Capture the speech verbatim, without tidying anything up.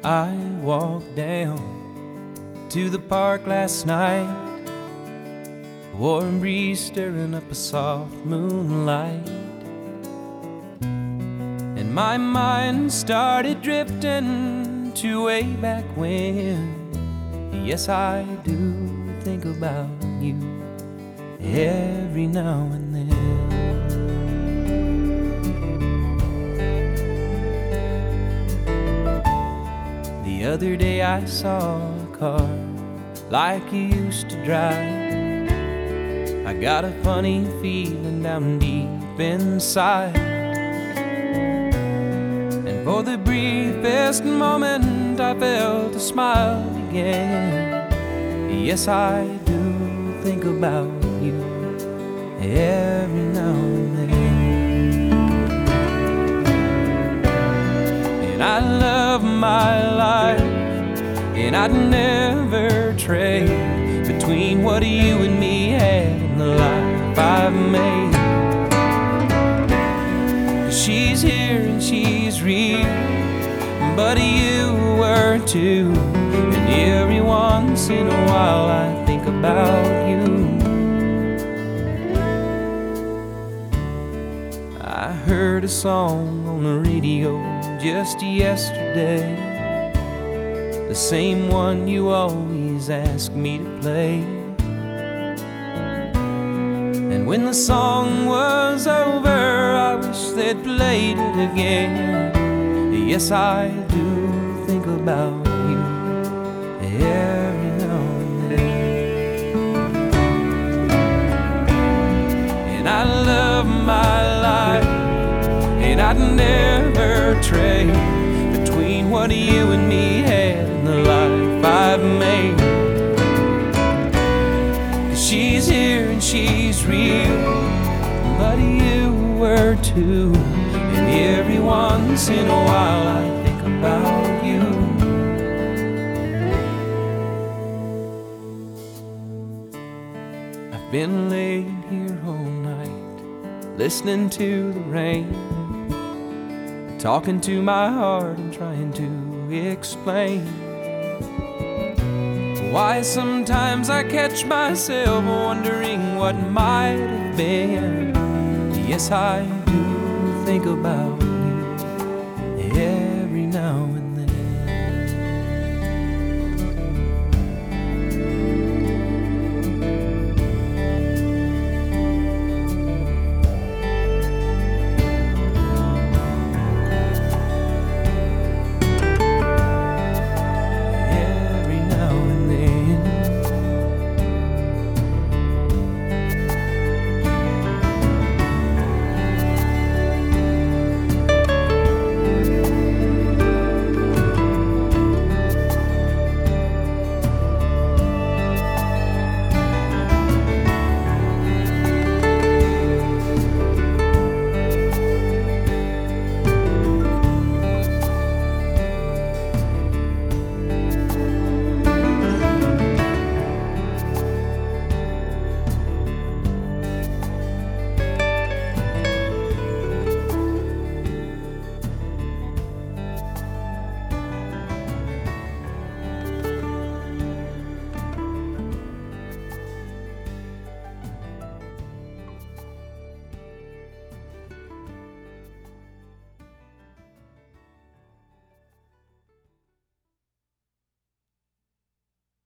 I walked down to the park last night, warm breeze stirring up a soft moonlight, and my mind started drifting to way back when. Yes, I do think about you every now and then. The other day I saw a car like you used to drive. I got a funny feeling down deep inside, and for the briefest moment I felt a smile again. Yes, I do think about you every now and then. And I love my life, and I'd never trade between what you and me had and the life I've made. 'Cause she's here and she's real, but you were too. And every once in a while I think about you. I heard a song on the radio just yesterday, the same one you always ask me to play. And when the song was over, I wish they'd played it again. Yes, I do think about you every now and then. And I love my life, and I'd never trade between what you and me had and the life I've made. 'Cause she's here and she's real, but you were too. And every once in a while I think about you. I've been laying here all night, listening to the rain, talking to my heart and trying to explain why sometimes I catch myself wondering what might have been. Yes, I do think about